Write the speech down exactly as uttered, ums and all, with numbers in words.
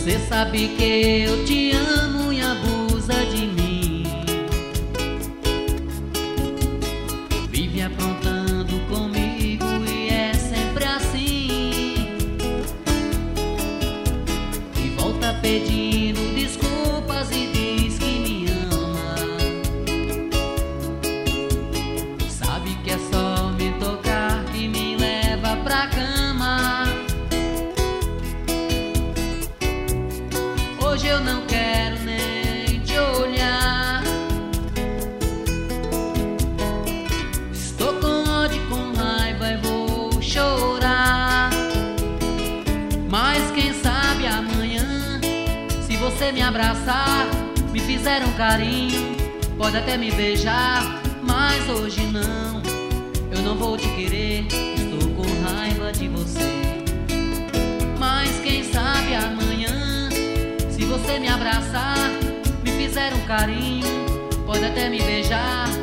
Você sabe que eu te amo e abusa de mim. Vive aprontando comigo e é sempre assim. E volta pedindo desculpas e diz que me ama. Sabe que é só me tocar que me leva pra cama. Hoje eu não quero nem te olhar. Estou com ódio, com raiva e vou chorar. Mas quem sabe amanhã, se você me abraçar, me fizer um carinho, pode até me beijar. Mas hoje não, eu não vou te querer. Estou com raiva de você. Mas quem sabe amanhã, se você me abraçar, me fizer um carinho, pode até me beijar.